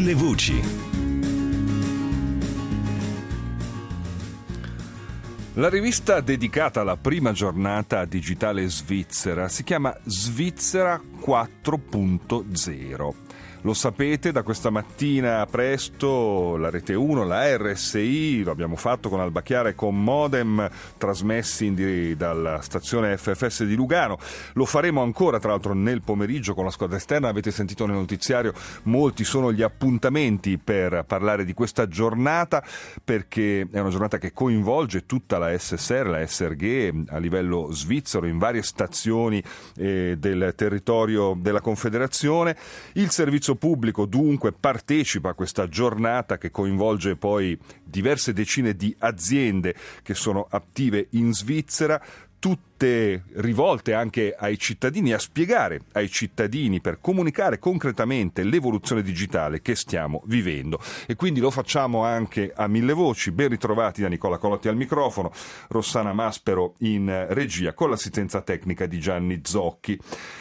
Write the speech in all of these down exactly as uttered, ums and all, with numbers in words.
Mille voci. La rivista dedicata alla prima giornata digitale svizzera si chiama Svizzera quattro punto zero. Lo sapete, da questa mattina presto la Rete uno, la R S I, lo abbiamo fatto con Alba Chiara e con Modem, trasmessi in di, dalla stazione F F S di Lugano. Lo faremo ancora, tra l'altro, nel pomeriggio con la squadra esterna. Avete sentito nel notiziario, molti sono gli appuntamenti per parlare di questa giornata, perché è una giornata che coinvolge tutta la S S R, la S R G a livello svizzero, in varie stazioni eh, del territorio della Confederazione. Il servizio pubblico dunque partecipa a questa giornata che coinvolge poi diverse decine di aziende che sono attive in Svizzera, tutte rivolte anche ai cittadini, a spiegare ai cittadini, per comunicare concretamente l'evoluzione digitale che stiamo vivendo. E quindi lo facciamo anche a Mille Voci. Ben ritrovati da Nicola Colotti al microfono, Rossana Maspero in regia, con l'assistenza tecnica di Gianni Zocchi.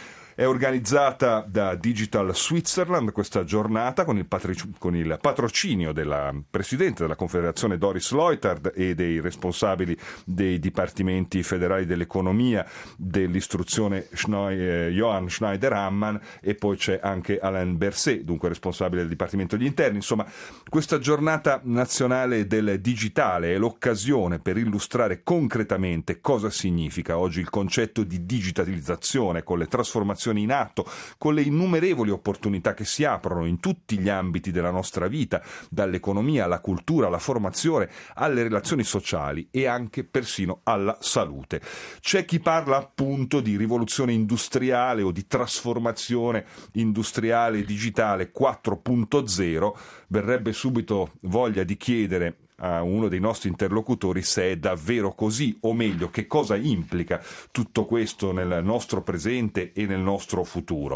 È organizzata da Digital Switzerland questa giornata con il, patric- con il patrocinio della Presidente della Confederazione Doris Leutard e dei responsabili dei Dipartimenti Federali dell'Economia, dell'Istruzione Schneu- eh, Johann Schneider-Hammann, e poi c'è anche Alain Berset, dunque responsabile del Dipartimento degli Interni. Insomma, questa giornata nazionale del digitale è l'occasione per illustrare concretamente cosa significa oggi il concetto di digitalizzazione, con le trasformazioni in atto, con le innumerevoli opportunità che si aprono in tutti gli ambiti della nostra vita, dall'economia alla cultura, alla formazione, alle relazioni sociali e anche persino alla salute. C'è chi parla appunto di rivoluzione industriale o di trasformazione industriale digitale quattro punto zero. Verrebbe subito voglia di chiedere a uno dei nostri interlocutori se è davvero così, o meglio, che cosa implica tutto questo nel nostro presente e nel nostro futuro.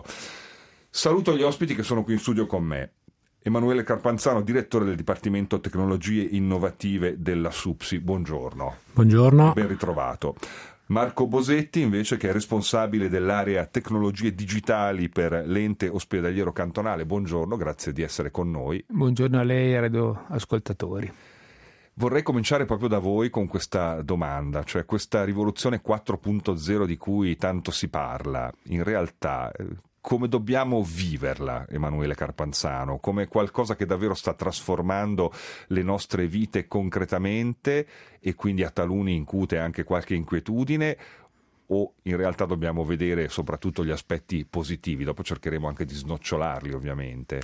Saluto gli ospiti che sono qui in studio con me. Emanuele Carpanzano, direttore del Dipartimento Tecnologie Innovative della SUPSI. Buongiorno. Buongiorno. Ben ritrovato. Marco Bosetti, invece, che è responsabile dell'area tecnologie digitali per l'ente ospedaliero cantonale. Buongiorno, grazie di essere con noi. Buongiorno a lei e ai ascoltatori. Vorrei cominciare proprio da voi con questa domanda, cioè questa rivoluzione quattro punto zero di cui tanto si parla, in realtà come dobbiamo viverla, Emanuele Carpanzano, come qualcosa che davvero sta trasformando le nostre vite concretamente e quindi a taluni incute anche qualche inquietudine, o in realtà dobbiamo vedere soprattutto gli aspetti positivi? Dopo cercheremo anche di snocciolarli, ovviamente.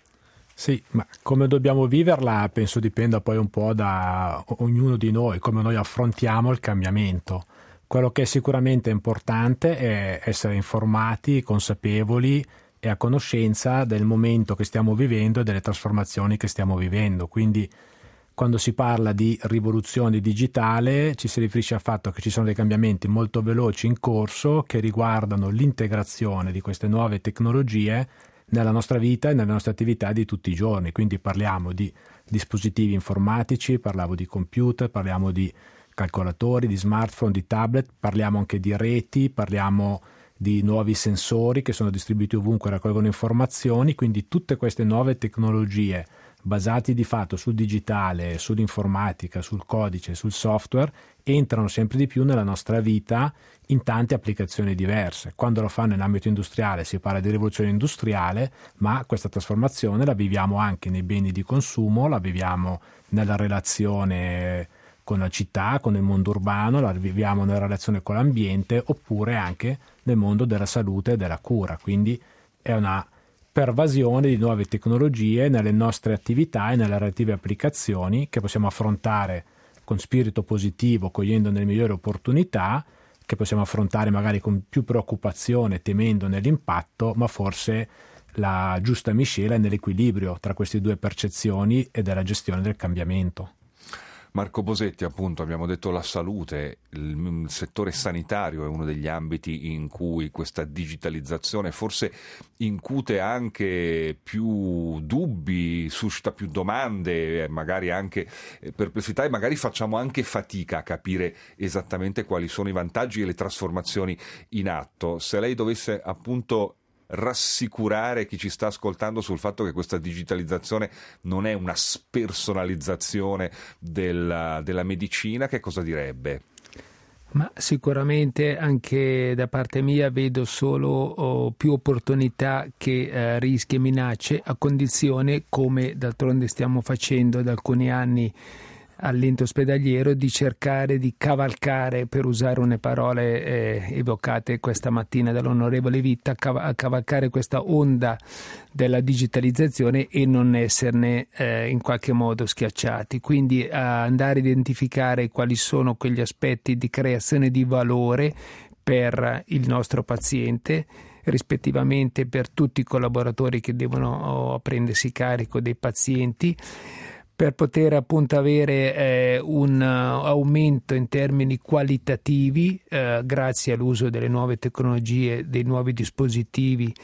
Sì, ma come dobbiamo viverla penso dipenda poi un po' da ognuno di noi, come noi affrontiamo il cambiamento. Quello che è sicuramente importante è essere informati, consapevoli e a conoscenza del momento che stiamo vivendo e delle trasformazioni che stiamo vivendo. Quindi quando si parla di rivoluzione digitale ci si riferisce al fatto che ci sono dei cambiamenti molto veloci in corso che riguardano l'integrazione di queste nuove tecnologie nella nostra vita e nelle nostre attività di tutti i giorni. Quindi parliamo di dispositivi informatici, parliamo di computer, parliamo di calcolatori, di smartphone, di tablet, parliamo anche di reti, parliamo di nuovi sensori che sono distribuiti ovunque e raccolgono informazioni. Quindi tutte queste nuove tecnologie basati di fatto sul digitale, sull'informatica, sul codice, sul software, entrano sempre di più nella nostra vita in tante applicazioni diverse. Quando lo fanno in ambito industriale si parla di rivoluzione industriale, ma questa trasformazione la viviamo anche nei beni di consumo, la viviamo nella relazione con la città, con il mondo urbano, la viviamo nella relazione con l'ambiente, oppure anche nel mondo della salute e della cura. Quindi è una pervasione di nuove tecnologie nelle nostre attività e nelle relative applicazioni che possiamo affrontare con spirito positivo, cogliendo nelle migliori opportunità, che possiamo affrontare magari con più preoccupazione, temendo nell'impatto, ma forse la giusta miscela è nell'equilibrio tra queste due percezioni e della gestione del cambiamento. Marco Bosetti, appunto, abbiamo detto la salute, il settore sanitario è uno degli ambiti in cui questa digitalizzazione forse incute anche più dubbi, suscita più domande, magari anche perplessità, e magari facciamo anche fatica a capire esattamente quali sono i vantaggi e le trasformazioni in atto. Se lei dovesse appunto rassicurare chi ci sta ascoltando sul fatto che questa digitalizzazione non è una spersonalizzazione della, della medicina, che cosa direbbe? Ma sicuramente anche da parte mia vedo solo oh, più opportunità che eh, rischi e minacce, a condizione, come d'altronde stiamo facendo da alcuni anni all'ente ospedaliero, di cercare di cavalcare, per usare une parole eh, evocate questa mattina dall'onorevole Vitta, cav- cavalcare questa onda della digitalizzazione e non esserne eh, in qualche modo schiacciati. Quindi a andare a identificare quali sono quegli aspetti di creazione di valore per il nostro paziente, rispettivamente per tutti i collaboratori che devono oh, prendersi carico dei pazienti, per poter appunto avere eh, un uh, aumento in termini qualitativi eh, grazie all'uso delle nuove tecnologie, dei nuovi dispositivi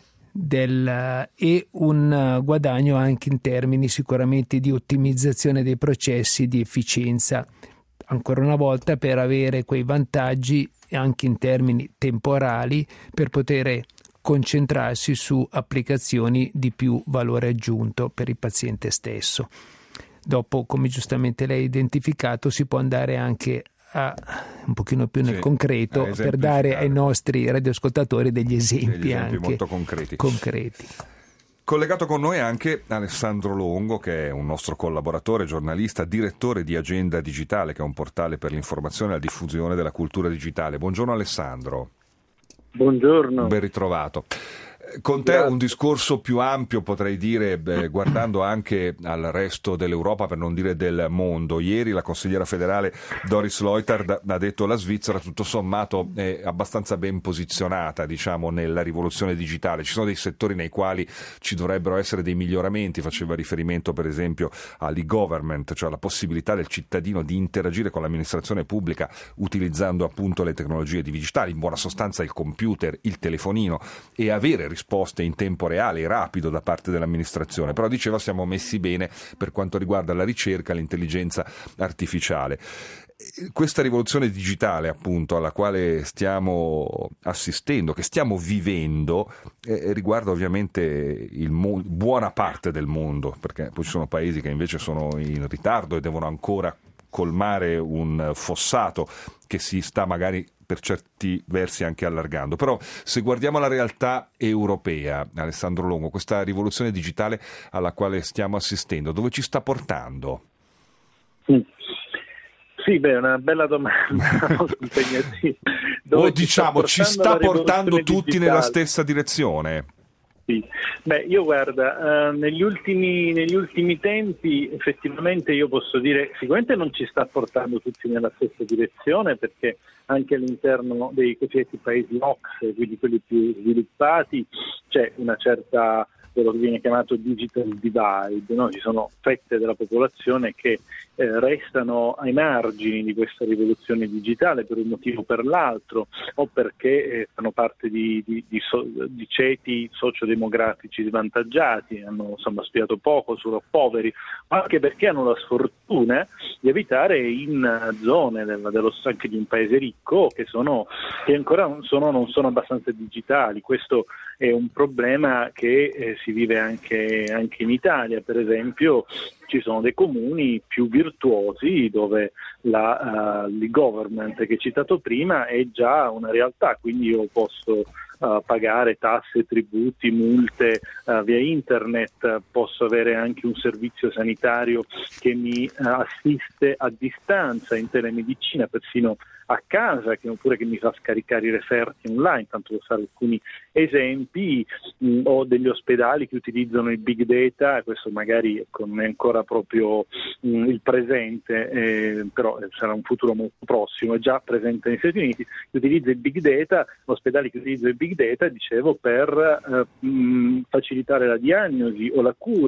del, uh, e un uh, guadagno anche in termini sicuramente di ottimizzazione dei processi, di efficienza, ancora una volta per avere quei vantaggi anche in termini temporali, per poter concentrarsi su applicazioni di più valore aggiunto per il paziente stesso. Dopo, come giustamente lei ha identificato, si può andare anche a, un pochino più nel sì, concreto per dare ai nostri radioascoltatori degli esempi, degli esempi anche molto concreti. concreti. Collegato con noi anche Alessandro Longo, che è un nostro collaboratore, giornalista, direttore di Agenda Digitale, che è un portale per l'informazione e la diffusione della cultura digitale. Buongiorno Alessandro. Buongiorno. Ben ritrovato. Con te un discorso più ampio, potrei dire, beh, guardando anche al resto dell'Europa, per non dire del mondo. Ieri la consigliera federale Doris Leuthard ha detto che la Svizzera tutto sommato è abbastanza ben posizionata, diciamo, nella rivoluzione digitale. Ci sono dei settori nei quali ci dovrebbero essere dei miglioramenti, faceva riferimento per esempio all'e-government, cioè la possibilità del cittadino di interagire con l'amministrazione pubblica utilizzando appunto le tecnologie digitali, in buona sostanza il computer, il telefonino, e avere risposte in tempo reale e rapido da parte dell'amministrazione. Però diceva siamo messi bene per quanto riguarda la ricerca e l'intelligenza artificiale. Questa rivoluzione digitale appunto alla quale stiamo assistendo, che stiamo vivendo, eh, riguarda ovviamente il mo- buona parte del mondo, perché poi ci sono paesi che invece sono in ritardo e devono ancora colmare un fossato che si sta magari per certi versi anche allargando. Però se guardiamo la realtà europea, Alessandro Longo, questa rivoluzione digitale alla quale stiamo assistendo, dove ci sta portando? Sì, beh, è una bella domanda, molto impegnativa. O diciamo, ci sta portando tutti digitale? Nella stessa direzione? Sì. Beh, io guarda, eh, negli ultimi negli ultimi tempi effettivamente io posso dire sicuramente non ci sta portando tutti nella stessa direzione, perché anche all'interno dei cosiddetti paesi O C S E, quindi quelli più sviluppati, c'è una certa, quello che viene chiamato digital divide, no? Ci sono fette della popolazione che eh, restano ai margini di questa rivoluzione digitale per un motivo o per l'altro, o perché eh, fanno parte di, di, di, so, di ceti sociodemografici svantaggiati, hanno insomma studiato poco, sono poveri, ma anche perché hanno la sfortuna di abitare in zone del, dello, anche di un paese ricco che, sono, che ancora non sono, non sono abbastanza digitali. Questo è un problema che eh, si vive anche, anche in Italia. Per esempio ci sono dei comuni più virtuosi dove la, uh, l'e-government che hai citato prima è già una realtà, quindi io posso uh, pagare tasse, tributi, multe uh, via internet, posso avere anche un servizio sanitario che mi uh, assiste a distanza in telemedicina, persino a casa, che, oppure che mi fa scaricare i referti online, tanto per fare alcuni esempi, mh, o degli ospedali che utilizzano il big data. Questo magari ecco, non è ancora proprio mh, il presente, eh, però sarà un futuro molto prossimo, è già presente negli Stati Uniti, che utilizza il big data, ospedali che utilizzano il big data, dicevo, per eh, mh, facilitare la diagnosi o la cura,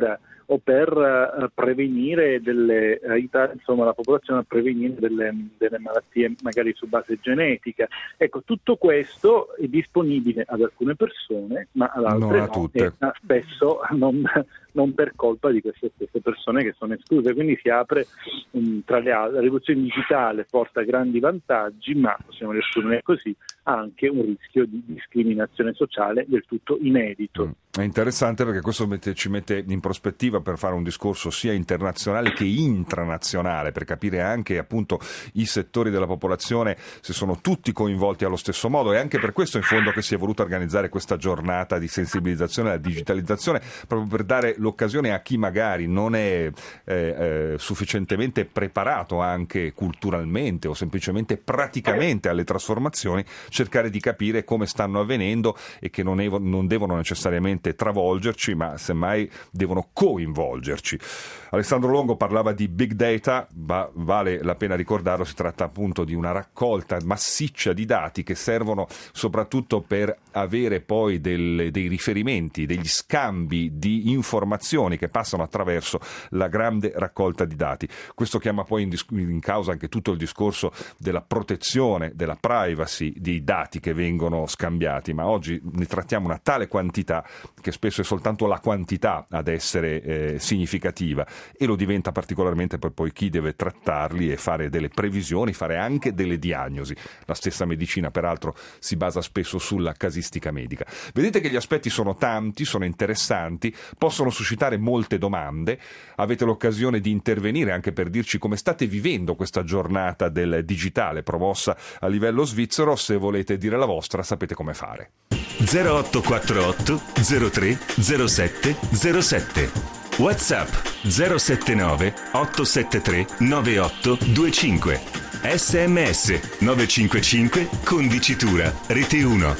o per uh, prevenire delle, aiutare insomma la popolazione a prevenire delle, delle malattie magari su base genetica. Ecco, tutto questo è disponibile ad alcune persone, ma ad altre non a no, tutte. e spesso non, non per colpa di queste stesse persone che sono escluse. Quindi si apre um, tra le altre, la rivoluzione digitale porta grandi vantaggi, ma possiamo riassumere così, ha anche un rischio di discriminazione sociale del tutto inedito. Mm. È interessante perché questo mette, ci mette in prospettiva per fare un discorso sia internazionale che intranazionale, per capire anche appunto i settori della popolazione se sono tutti coinvolti allo stesso modo. E anche per questo in fondo che si è voluta organizzare questa giornata di sensibilizzazione alla digitalizzazione, proprio per dare l'occasione a chi magari non è eh, eh, sufficientemente preparato anche culturalmente o semplicemente praticamente alle trasformazioni, cercare di capire come stanno avvenendo e che non, evo, non devono necessariamente travolgerci, ma semmai devono coinvolgerci. Alessandro Longo parlava di big data, ma vale la pena ricordarlo, si tratta appunto di una raccolta massiccia di dati che servono soprattutto per avere poi del, dei riferimenti, degli scambi di informazioni che passano attraverso la grande raccolta di dati. Questo chiama poi in, dis- in causa anche tutto il discorso della protezione, della privacy dei dati che vengono scambiati, ma oggi ne trattiamo una tale quantità che spesso è soltanto la quantità ad essere eh, significativa, e lo diventa particolarmente per poi chi deve trattarli e fare delle previsioni, fare anche delle diagnosi. La stessa medicina peraltro si basa spesso sulla casistica medica. Vedete che gli aspetti sono tanti, sono interessanti, possono suscitare molte domande. Avete l'occasione di intervenire anche per dirci come state vivendo questa giornata del digitale promossa a livello svizzero. Se volete dire la vostra sapete come fare. zero otto quattro otto zero tre zero sette zero sette. WhatsApp zero sette nove otto sette tre nove otto due cinque. S M S nove cinque cinque con dicitura Rete uno.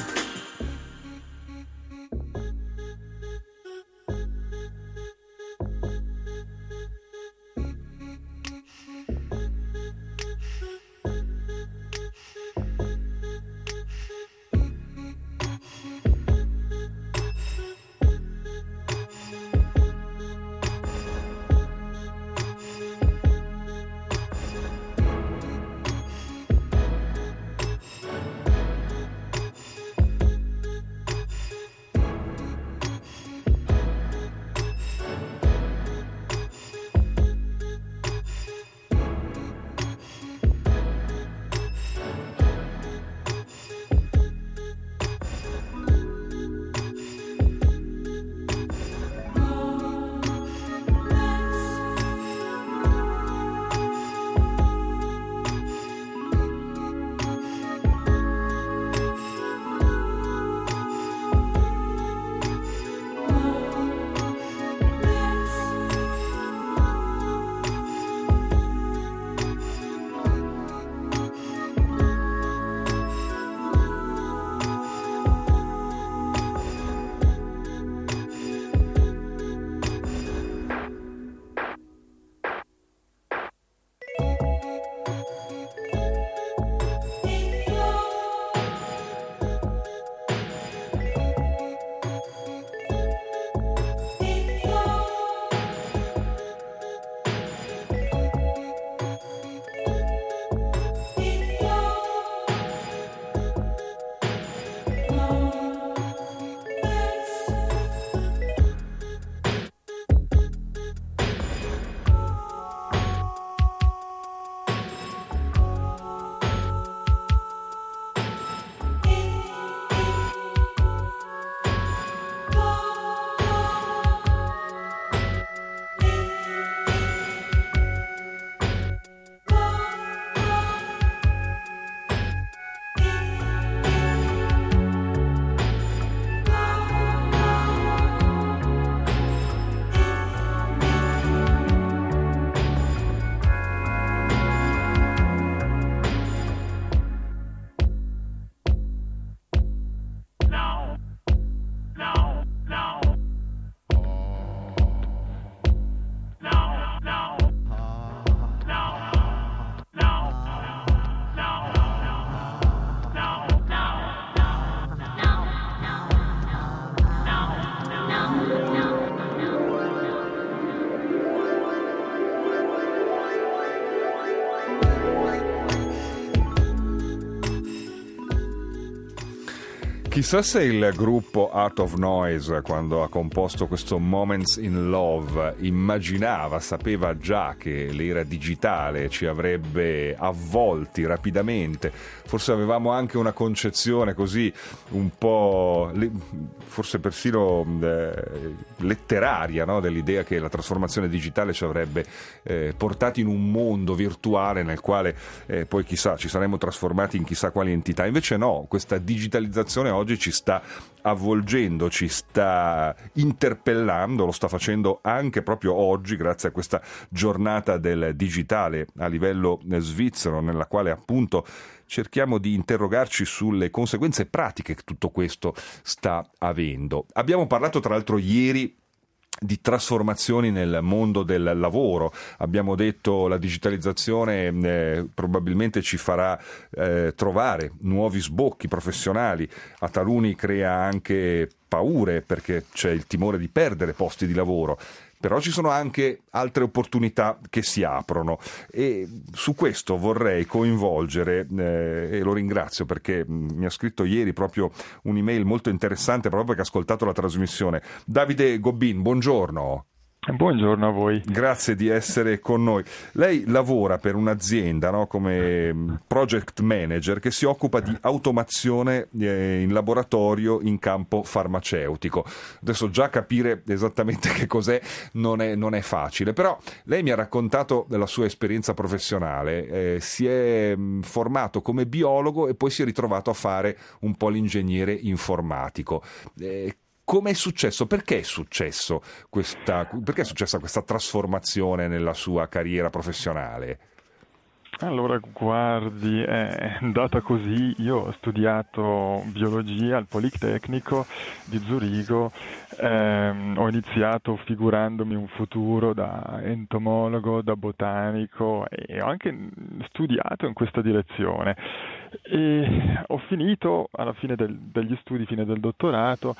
Chissà se il gruppo Art of Noise, quando ha composto questo Moments in Love, immaginava, sapeva già che l'era digitale ci avrebbe avvolti rapidamente. Forse avevamo anche una concezione così un po', forse persino eh, letteraria, no? Dell'idea che la trasformazione digitale ci avrebbe eh, portati in un mondo virtuale nel quale eh, poi chissà ci saremmo trasformati in chissà quali entità. Invece no, questa digitalizzazione oggi ci sta avvolgendo, ci sta interpellando, lo sta facendo anche proprio oggi grazie a questa giornata del digitale a livello svizzero, nella quale appunto cerchiamo di interrogarci sulle conseguenze pratiche che tutto questo sta avendo. Abbiamo parlato tra l'altro ieri di trasformazioni nel mondo del lavoro. Abbiamo detto la digitalizzazione eh, probabilmente ci farà eh, trovare nuovi sbocchi professionali, a taluni crea anche paure perché c'è il timore di perdere posti di lavoro. Però ci sono anche altre opportunità che si aprono e su questo vorrei coinvolgere, eh, e lo ringrazio perché mi ha scritto ieri proprio un'email molto interessante proprio perché ha ascoltato la trasmissione. Davide Gobbin, buongiorno. Buongiorno a voi. Grazie di essere con noi. Lei lavora per un'azienda, no, come project manager che si occupa di automazione eh, in laboratorio in campo farmaceutico. Adesso già capire esattamente che cos'è non è, non è facile, però lei mi ha raccontato della sua esperienza professionale, eh, si è mh, formato come biologo e poi si è ritrovato a fare un po' l'ingegnere informatico. Eh, Come è successo? Perché è successo questa, perché è successa questa trasformazione nella sua carriera professionale? Allora, guardi, è andata così. Io ho studiato biologia al Politecnico di Zurigo, ehm, ho iniziato figurandomi un futuro da entomologo, da botanico e ho anche studiato in questa direzione. E ho finito alla fine del, degli studi, fine del dottorato,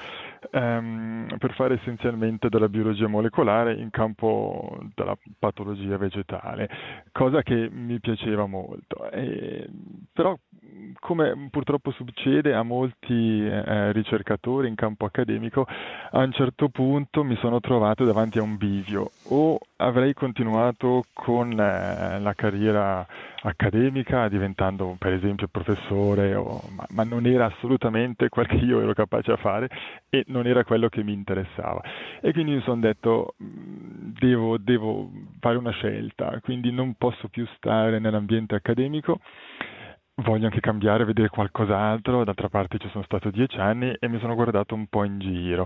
ehm, per fare essenzialmente della biologia molecolare in campo della patologia vegetale, cosa che mi piaceva molto. E, però, come purtroppo succede a molti eh, ricercatori in campo accademico, a un certo punto mi sono trovato davanti a un bivio: o avrei continuato con eh, la carriera accademica diventando per esempio professore, o, ma, ma non era assolutamente quel che io ero capace a fare e non era quello che mi interessava, e quindi mi sono detto devo, devo fare una scelta, quindi non posso più stare nell'ambiente accademico, voglio anche cambiare, vedere qualcos'altro. D'altra parte ci sono stato dieci anni e mi sono guardato un po' in giro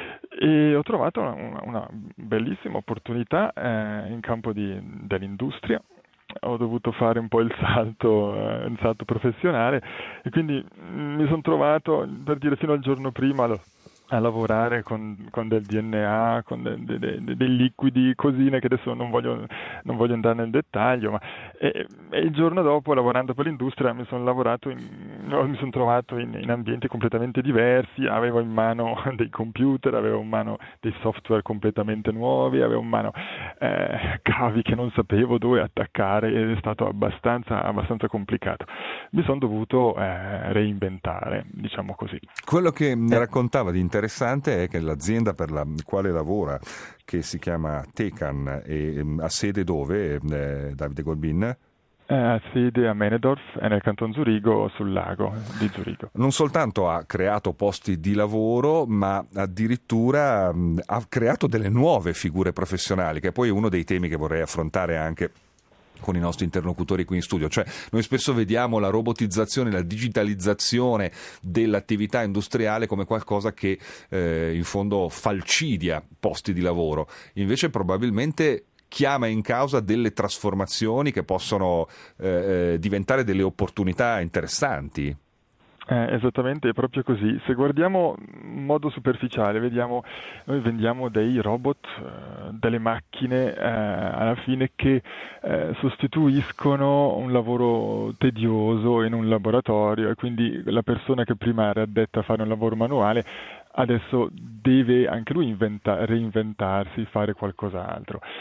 e ho trovato una, una bellissima opportunità eh, in campo di, dell'industria. Ho dovuto fare un po' il salto, eh, il salto professionale, e quindi mi sono trovato, per dire, fino al giorno prima lo, a lavorare con, con del D N A, con de, de, de, dei liquidi, cosine che adesso non voglio, non voglio andare nel dettaglio, ma e, e il giorno dopo, lavorando per l'industria, mi sono lavorato in, mi sono trovato in, in ambienti completamente diversi. Avevo in mano dei computer, avevo in mano dei software completamente nuovi, avevo in mano eh, cavi che non sapevo dove attaccare, ed è stato abbastanza, abbastanza complicato. Mi sono dovuto eh, reinventare, diciamo così. Quello che mi raccontava di interessante è che l'azienda per la quale lavora, che si chiama Tecan, e ha sede dove, eh, Davide Gobbin? Ha sede a Männedorf, è nel canton Zurigo, sul lago di Zurigo. Non soltanto ha creato posti di lavoro, ma addirittura mh, ha creato delle nuove figure professionali, che poi è uno dei temi che vorrei affrontare anche con i nostri interlocutori qui in studio. Cioè, noi spesso vediamo la robotizzazione, la digitalizzazione dell'attività industriale come qualcosa che eh, in fondo falcidia posti di lavoro, invece probabilmente chiama in causa delle trasformazioni che possono eh, diventare delle opportunità interessanti. Eh, esattamente, è proprio così. Se guardiamo in modo superficiale, vediamo, noi vendiamo dei robot, eh, delle macchine eh, alla fine che eh, sostituiscono un lavoro tedioso in un laboratorio, e quindi la persona che prima era addetta a fare un lavoro manuale adesso deve anche lui inventa- reinventarsi, fare qualcos'altro.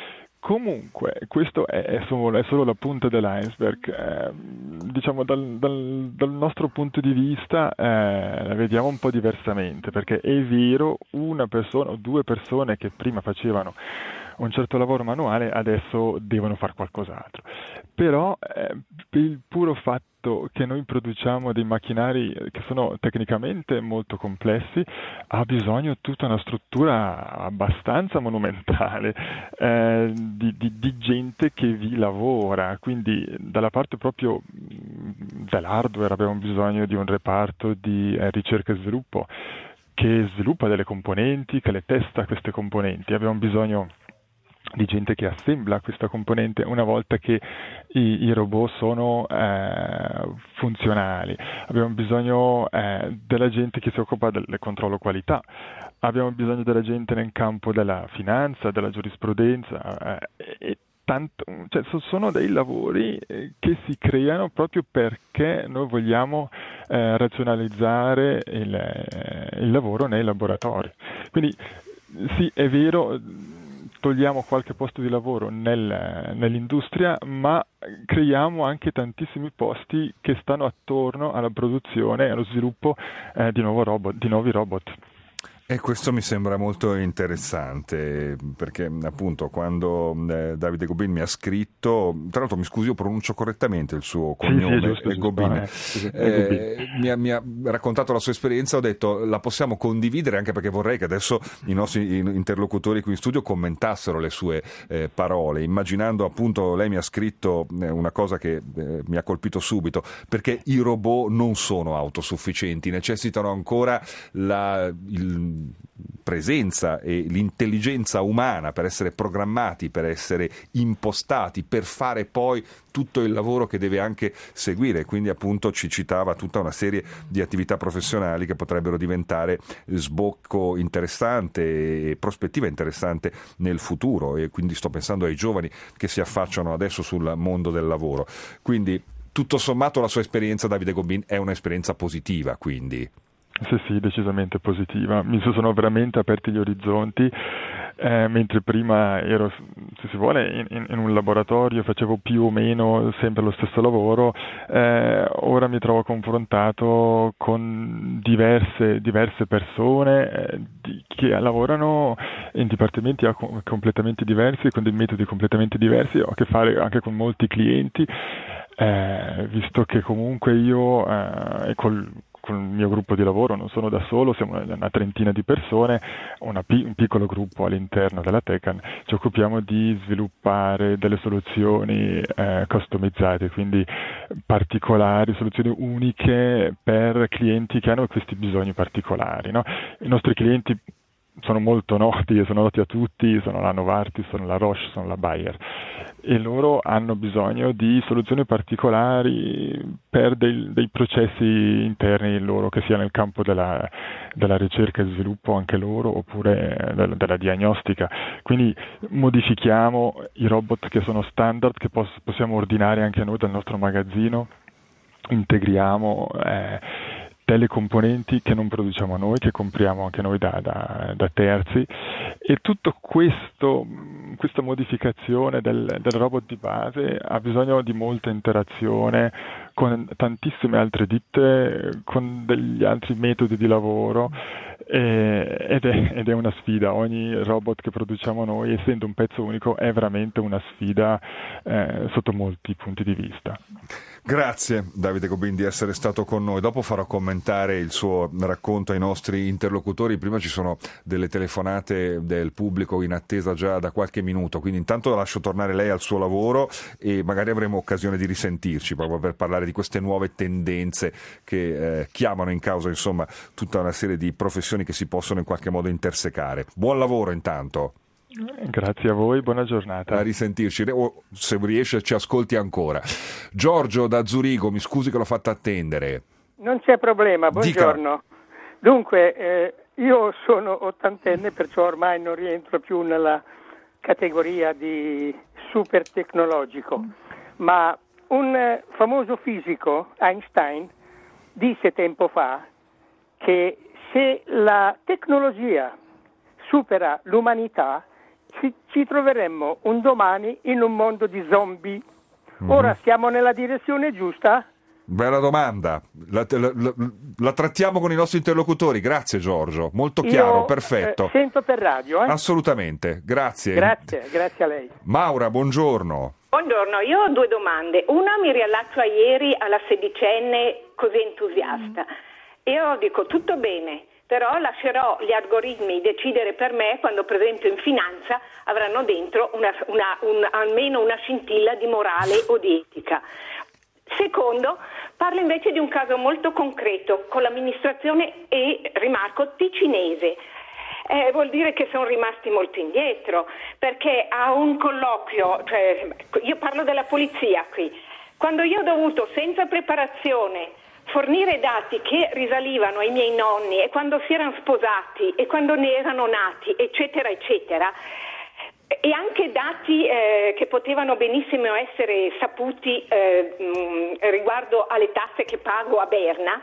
Comunque, questo è, è, solo, è solo la punta dell'iceberg. Eh, diciamo dal, dal, dal nostro punto di vista eh, la vediamo un po' diversamente, perché è vero, una persona o due persone che prima facevano un certo lavoro manuale adesso devono fare qualcos'altro. Però eh, per il puro fatto che noi produciamo dei macchinari che sono tecnicamente molto complessi, ha bisogno tutta una struttura abbastanza monumentale eh, di, di, di gente che vi lavora. Quindi dalla parte proprio dell'hardware abbiamo bisogno di un reparto di eh, ricerca e sviluppo che sviluppa delle componenti, che le testa queste componenti. Abbiamo bisogno di gente che assembla questa componente una volta che i, i robot sono eh, funzionali. Abbiamo bisogno eh, della gente che si occupa del controllo qualità, abbiamo bisogno della gente nel campo della finanza, della giurisprudenza eh, e tanto, cioè, sono dei lavori eh, che si creano proprio perché noi vogliamo eh, razionalizzare il, eh, il lavoro nei laboratori. Quindi sì, è vero, togliamo qualche posto di lavoro nel, nell'industria, ma creiamo anche tantissimi posti che stanno attorno alla produzione e allo sviluppo eh, di, nuovo robot, di nuovi robot. E questo mi sembra molto interessante, perché appunto quando eh, Davide Gobin mi ha scritto, tra l'altro mi scusi, io pronuncio correttamente il suo cognome, sì, sì, giusto, è Gobin, giusto, eh, eh, mi, ha, mi ha raccontato la sua esperienza, ho detto la possiamo condividere, anche perché vorrei che adesso i nostri interlocutori qui in studio commentassero le sue eh, parole, immaginando appunto, lei mi ha scritto eh, una cosa che eh, mi ha colpito subito, perché i robot non sono autosufficienti, necessitano ancora la, il presenza e l'intelligenza umana per essere programmati, per essere impostati, per fare poi tutto il lavoro che deve anche seguire. Quindi appunto ci citava tutta una serie di attività professionali che potrebbero diventare sbocco interessante e prospettiva interessante nel futuro, e quindi sto pensando ai giovani che si affacciano adesso sul mondo del lavoro. Quindi tutto sommato la sua esperienza, Davide Gobin, è un'esperienza positiva, quindi. Sì, sì, decisamente positiva. Mi sono veramente aperti gli orizzonti, eh, mentre prima ero, se si vuole, in, in un laboratorio, facevo più o meno sempre lo stesso lavoro, eh, ora mi trovo confrontato con diverse, diverse persone eh, di, che lavorano in dipartimenti completamente diversi, con dei metodi completamente diversi, ho a che fare anche con molti clienti, eh, visto che comunque io eh, e col con il mio gruppo di lavoro non sono da solo, siamo una trentina di persone, una, un piccolo gruppo all'interno della Tecan, ci occupiamo di sviluppare delle soluzioni eh, customizzate, quindi particolari, soluzioni uniche per clienti che hanno questi bisogni particolari, no? I nostri clienti sono molto noti, sono noti a tutti, sono la Novartis, sono la Roche, sono la Bayer, e loro hanno bisogno di soluzioni particolari per dei, dei processi interni loro, che sia nel campo della, della ricerca e sviluppo anche loro, oppure della, della diagnostica. Quindi modifichiamo i robot che sono standard, che poss- possiamo ordinare anche noi dal nostro magazzino, integriamo eh, delle componenti che non produciamo noi, che compriamo anche noi da, da, da terzi, e tutto questo, questa modificazione del, del robot di base ha bisogno di molta interazione con tantissime altre ditte, con degli altri metodi di lavoro, eh, ed, è, ed è una sfida. Ogni robot che produciamo noi, essendo un pezzo unico, è veramente una sfida eh, sotto molti punti di vista. Grazie Davide Gobin di essere stato con noi. Dopo farò commentare il suo racconto ai nostri interlocutori. Prima ci sono delle telefonate del pubblico in attesa già da qualche minuto, quindi intanto lascio tornare lei al suo lavoro e magari avremo occasione di risentirci proprio per parlare di queste nuove tendenze che eh, chiamano in causa insomma tutta una serie di professioni che si possono in qualche modo intersecare. Buon lavoro intanto. Grazie a voi, buona giornata. A risentirci, o se riesce ci ascolti ancora. Giorgio da Zurigo, mi scusi che l'ho fatta attendere. Non c'è problema, buongiorno. Dica. Dunque, eh, io sono ottantenne, perciò ormai non rientro più nella categoria di super tecnologico, ma un eh, famoso fisico, Einstein, disse tempo fa che se la tecnologia supera l'umanità, ci, ci troveremmo un domani in un mondo di zombie. Ora mm-hmm. siamo nella direzione giusta? Bella domanda, la, la, la, la trattiamo con i nostri interlocutori. Grazie Giorgio, molto chiaro, Io, perfetto. Eh, sento per radio. Eh? Assolutamente, grazie. Grazie, grazie a lei. Maura, buongiorno. Buongiorno, io ho due domande. Una mi riallaccio a ieri alla sedicenne così entusiasta. Io dico tutto bene, però lascerò gli algoritmi decidere per me quando per esempio in finanza avranno dentro una, una, un, almeno una scintilla di morale o di etica. Secondo, parlo invece di un caso molto concreto con l'amministrazione e, rimarco, ticinese. Eh, vuol dire che sono rimasti molto indietro, perché a un colloquio, cioè, io parlo della polizia qui, quando io ho dovuto senza preparazione fornire dati che risalivano ai miei nonni e quando si erano sposati e quando ne erano nati, eccetera, eccetera, e anche dati eh, che potevano benissimo essere saputi eh, mh, riguardo alle tasse che pago a Berna,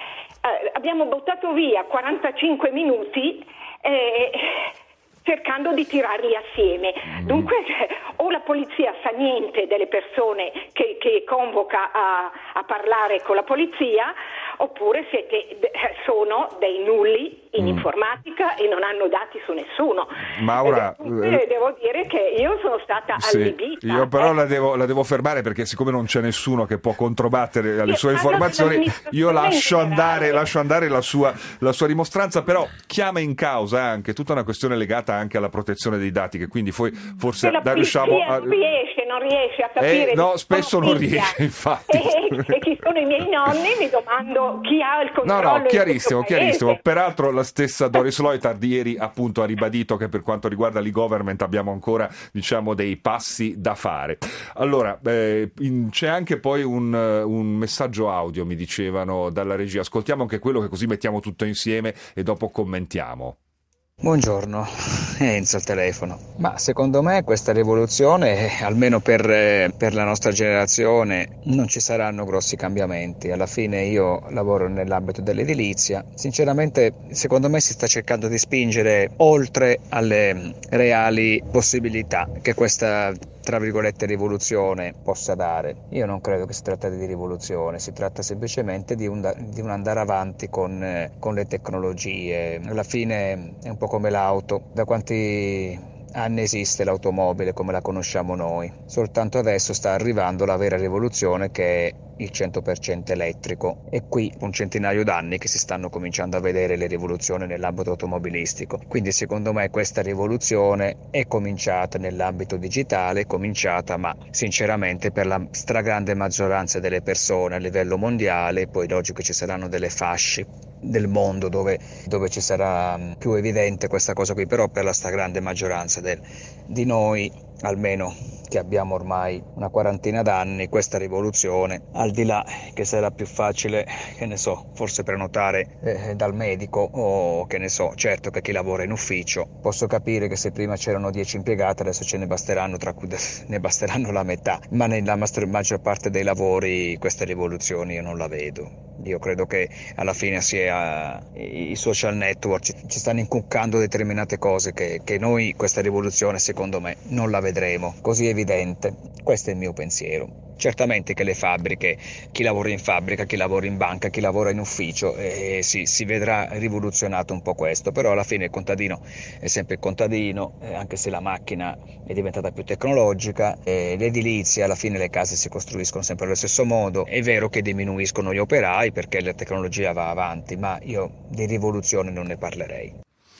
eh, abbiamo buttato via quarantacinque minuti eh, cercando di tirarli assieme. Mm. Dunque o la polizia sa niente delle persone che, che convoca a, a parlare con la polizia, oppure siete, sono dei nulli in mm. informatica e non hanno dati su nessuno. Maura, eh, devo dire che io sono stata sì, allibita. Io però eh. la, devo, la devo fermare, perché siccome non c'è nessuno che può controbattere alle sue informazioni, io lascio andare, lascio andare la sua, la sua dimostranza, però chiama in causa anche tutta una questione legata anche alla protezione dei dati, che quindi poi forse la da, riusciamo a... non riesce, non riesce a capire. Eh, no, spesso non riesce, infatti. E, e chi sono i miei nonni, mi domando chi ha il controllo. No, no, chiarissimo, in chiarissimo. Peraltro la stessa Doris Leuthard ieri appunto ha ribadito che per quanto riguarda l'e-government abbiamo ancora, diciamo, dei passi da fare. Allora, eh, in, c'è anche poi un, un messaggio audio, mi dicevano dalla regia. Ascoltiamo anche quello, che così mettiamo tutto insieme e dopo commentiamo. Buongiorno, Enzo al telefono. Ma secondo me questa rivoluzione, almeno per, per la nostra generazione, non ci saranno grossi cambiamenti. Alla fine io lavoro nell'ambito dell'edilizia. Sinceramente, secondo me si sta cercando di spingere oltre alle reali possibilità che questa, tra virgolette, rivoluzione possa dare. Io non credo che si tratti di rivoluzione, si tratta semplicemente di un, di un andare avanti con, eh, con le tecnologie. Alla fine è un po' come l'auto. Da quanti anni esiste l'automobile come la conosciamo noi? Soltanto adesso sta arrivando la vera rivoluzione, che è il cento per cento elettrico, e qui un centinaio d'anni che si stanno cominciando a vedere le rivoluzioni nell'ambito automobilistico. Quindi secondo me questa rivoluzione è cominciata nell'ambito digitale, è cominciata, ma sinceramente per la stragrande maggioranza delle persone a livello mondiale. Poi logico che ci saranno delle fasce del mondo dove, dove ci sarà più evidente questa cosa qui, però per la stragrande maggioranza del, di noi, almeno che abbiamo ormai una quarantina d'anni, questa rivoluzione, al di là che sarà più facile, che ne so, forse prenotare eh, dal medico, o che ne so, certo che chi lavora in ufficio, posso capire che se prima c'erano dieci impiegati adesso ce ne basteranno, tra cui ne basteranno la metà, ma nella maggior parte dei lavori questa rivoluzione io non la vedo. Io credo che alla fine sia i social network ci, ci stanno incuccando determinate cose che, che noi questa rivoluzione secondo me non la vedremo così evidente. Questo è il mio pensiero. Certamente che le fabbriche, chi lavora in fabbrica, chi lavora in banca, chi lavora in ufficio, eh, si, si vedrà rivoluzionato un po' questo, però alla fine il contadino è sempre il contadino, eh, anche se la macchina è diventata più tecnologica, eh, l'edilizia, alla fine le case si costruiscono sempre allo stesso modo. È vero che diminuiscono gli operai perché la tecnologia va avanti, ma io di rivoluzione non ne parlerei.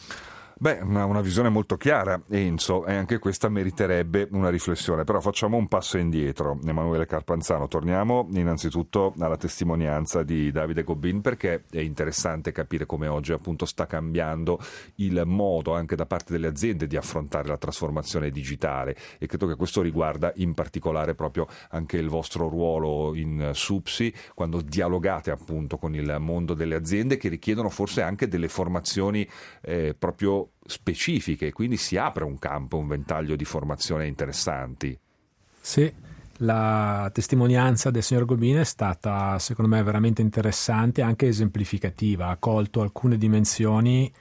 Beh, una, una visione molto chiara, Enzo, e anche questa meriterebbe una riflessione. Però facciamo un passo indietro, Emanuele Carpanzano. Torniamo innanzitutto alla testimonianza di Davide Gobbin, perché è interessante capire come oggi appunto sta cambiando il modo anche da parte delle aziende di affrontare la trasformazione digitale, e credo che questo riguarda in particolare proprio anche il vostro ruolo in SUPSI, quando dialogate appunto con il mondo delle aziende, che richiedono forse anche delle formazioni eh, proprio specifiche, quindi si apre un campo, un ventaglio di formazione interessanti. Sì, la testimonianza del signor Gobbin è stata secondo me veramente interessante e anche esemplificativa, ha colto alcune dimensioni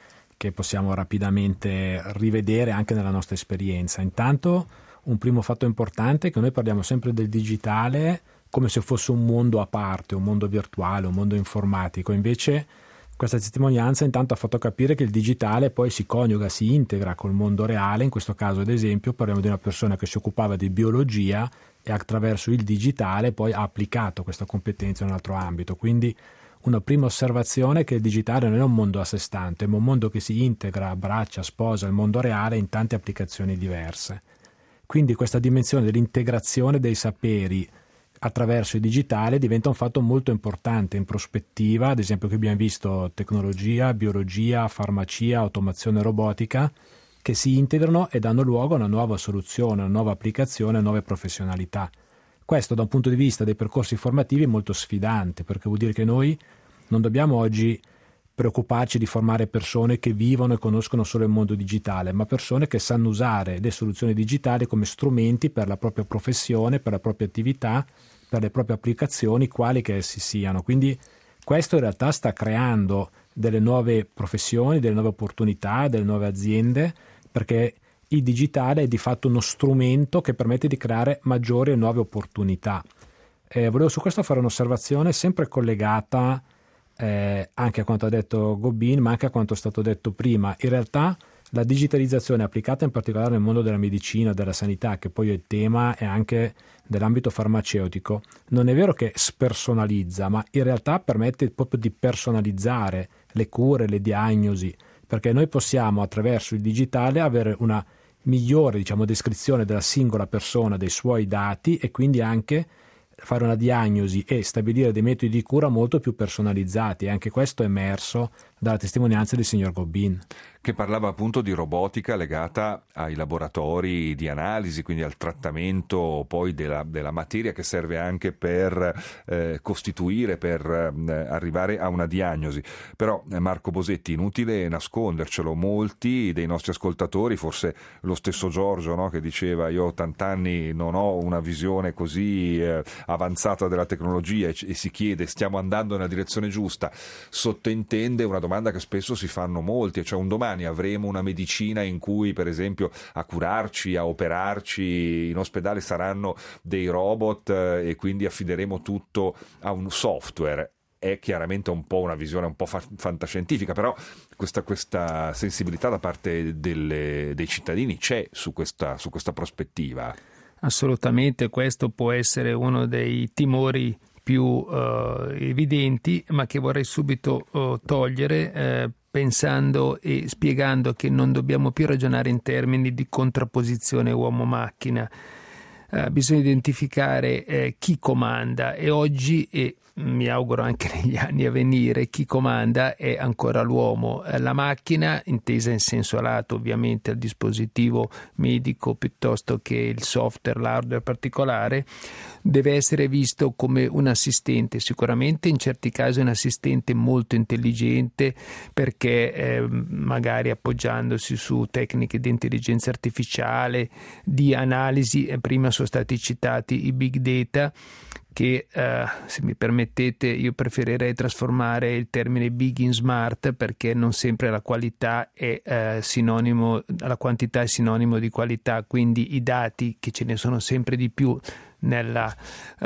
che possiamo rapidamente rivedere anche nella nostra esperienza. Intanto un primo fatto importante è che noi parliamo sempre del digitale come se fosse un mondo a parte, un mondo virtuale, un mondo informatico. Invece questa testimonianza intanto ha fatto capire che il digitale poi si coniuga, si integra col mondo reale. In questo caso, ad esempio, parliamo di una persona che si occupava di biologia e attraverso il digitale poi ha applicato questa competenza in un altro ambito. Quindi una prima osservazione è che il digitale non è un mondo a sé stante, ma un mondo che si integra, abbraccia, sposa il mondo reale in tante applicazioni diverse. Quindi questa dimensione dell'integrazione dei saperi attraverso il digitale diventa un fatto molto importante in prospettiva. Ad esempio, qui abbiamo visto tecnologia, biologia, farmacia, automazione robotica che si integrano e danno luogo a una nuova soluzione, a una nuova applicazione, a nuove professionalità. Questo da un punto di vista dei percorsi formativi è molto sfidante, perché vuol dire che noi non dobbiamo oggi preoccuparci di formare persone che vivono e conoscono solo il mondo digitale, ma persone che sanno usare le soluzioni digitali come strumenti per la propria professione, per la propria attività, per le proprie applicazioni, quali che essi siano. Quindi questo in realtà sta creando delle nuove professioni, delle nuove opportunità, delle nuove aziende, perché il digitale è di fatto uno strumento che permette di creare maggiori e nuove opportunità. Eh, volevo su questo fare un'osservazione sempre collegata Eh, anche a quanto ha detto Gobin, ma anche a quanto è stato detto prima. In realtà la digitalizzazione applicata in particolare nel mondo della medicina, della sanità, che poi è il tema è anche dell'ambito farmaceutico, non è vero che spersonalizza, ma in realtà permette proprio di personalizzare le cure, le diagnosi, perché noi possiamo attraverso il digitale avere una migliore, diciamo, descrizione della singola persona, dei suoi dati, e quindi anche fare una diagnosi e stabilire dei metodi di cura molto più personalizzati. E anche questo è emerso dalla testimonianza del signor Gobin, che parlava appunto di robotica legata ai laboratori di analisi, quindi al trattamento poi della, della materia che serve anche per eh, costituire, per eh, arrivare a una diagnosi. Però eh, Marco Bosetti, inutile nascondercelo, molti dei nostri ascoltatori, forse lo stesso Giorgio, no, che diceva io ho ottanta anni, non ho una visione così eh, avanzata della tecnologia, e, e si chiede stiamo andando nella direzione giusta, sottintende una domanda che spesso si fanno molti, cioè un domani avremo una medicina in cui per esempio a curarci, a operarci in ospedale saranno dei robot eh, e quindi affideremo tutto a un software. È chiaramente un po' una visione un po' fa- fantascientifica, però questa, questa sensibilità da parte delle, dei cittadini c'è su questa, su questa prospettiva. Assolutamente, questo può essere uno dei timori più uh, evidenti, ma che vorrei subito uh, togliere eh, pensando e spiegando che non dobbiamo più ragionare in termini di contrapposizione uomo-macchina. Uh, bisogna identificare eh, chi comanda, e oggi, e mi auguro anche negli anni a venire, chi comanda è ancora l'uomo. La macchina, intesa in senso lato ovviamente al dispositivo medico piuttosto che il software, l'hardware particolare, deve essere visto come un assistente, sicuramente in certi casi un assistente molto intelligente, perché eh, magari appoggiandosi su tecniche di intelligenza artificiale, di analisi, eh, prima sono stati citati i big data, che eh, se mi permettete io preferirei trasformare il termine big in smart, perché non sempre la qualità è eh, sinonimo, la quantità è sinonimo di qualità, quindi i dati, che ce ne sono sempre di più nella, uh,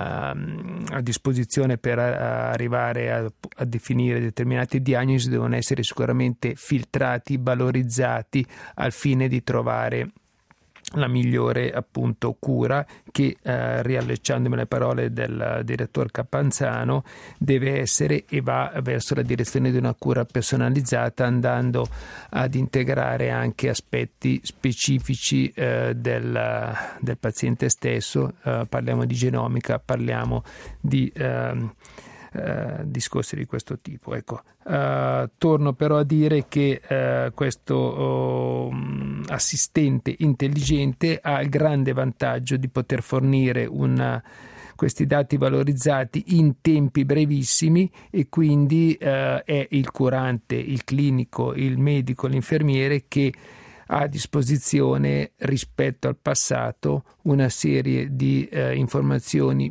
a disposizione per uh, arrivare a, a definire determinate diagnosi, devono essere sicuramente filtrati, valorizzati al fine di trovare la migliore appunto cura che, eh, riallacciandomi alle parole del direttore Capanzano, deve essere e va verso la direzione di una cura personalizzata, andando ad integrare anche aspetti specifici eh, del, del paziente stesso. Eh, parliamo di genomica, parliamo di eh, Uh, discorsi di questo tipo. Ecco, uh, torno però a dire che uh, questo uh, assistente intelligente ha il grande vantaggio di poter fornire una, questi dati valorizzati in tempi brevissimi, e quindi uh, è il curante, il clinico, il medico, l'infermiere che ha a disposizione rispetto al passato una serie di uh, informazioni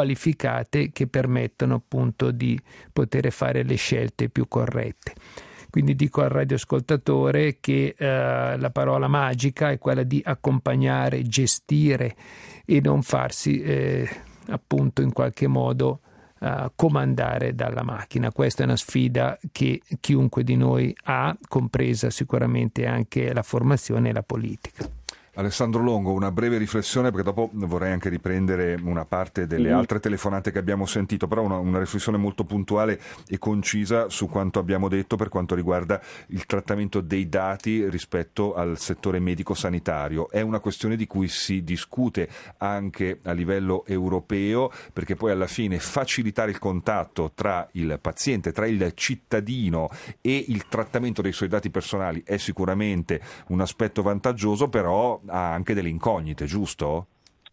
qualificate che permettono appunto di poter fare le scelte più corrette. Quindi dico al radioascoltatore che eh, la parola magica è quella di accompagnare, gestire e non farsi eh, appunto in qualche modo uh, comandare dalla macchina. Questa è una sfida che chiunque di noi ha, compresa sicuramente anche la formazione e la politica. Alessandro Longo, una breve riflessione, perché dopo vorrei anche riprendere una parte delle mm. altre telefonate che abbiamo sentito, però una, una riflessione molto puntuale e concisa su quanto abbiamo detto per quanto riguarda il trattamento dei dati rispetto al settore medico-sanitario. È una questione di cui si discute anche a livello europeo, perché poi alla fine facilitare il contatto tra il paziente, tra il cittadino e il trattamento dei suoi dati personali è sicuramente un aspetto vantaggioso, però ha anche delle incognite, giusto?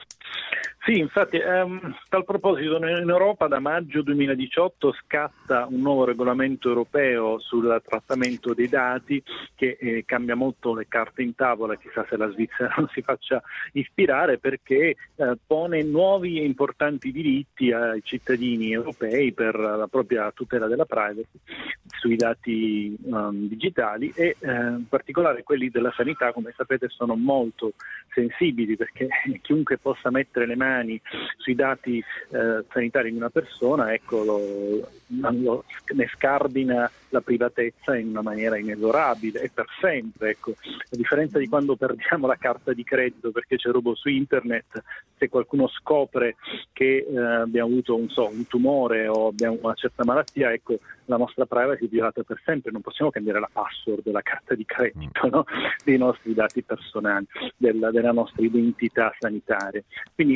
Sì, infatti, ehm, a tal proposito in Europa da maggio duemiladiciotto scatta un nuovo regolamento europeo sul trattamento dei dati che eh, cambia molto le carte in tavola, chissà se la Svizzera non si faccia ispirare, perché eh, pone nuovi e importanti diritti ai cittadini europei per la propria tutela della privacy sui dati um, digitali e eh, in particolare quelli della sanità, come sapete, sono molto sensibili, perché chiunque possa mettere le mani sui dati eh, sanitari di una persona, ecco, lo, lo, ne scardina la privatezza in una maniera inesorabile e per sempre. Ecco. A differenza di quando perdiamo la carta di credito perché c'è robo su internet, se qualcuno scopre che eh, abbiamo avuto un, so, un tumore o abbiamo una certa malattia, ecco, la nostra privacy è violata per sempre. Non possiamo cambiare la password della carta di credito, no? Dei nostri dati personali, della, della nostra identità sanitaria. Quindi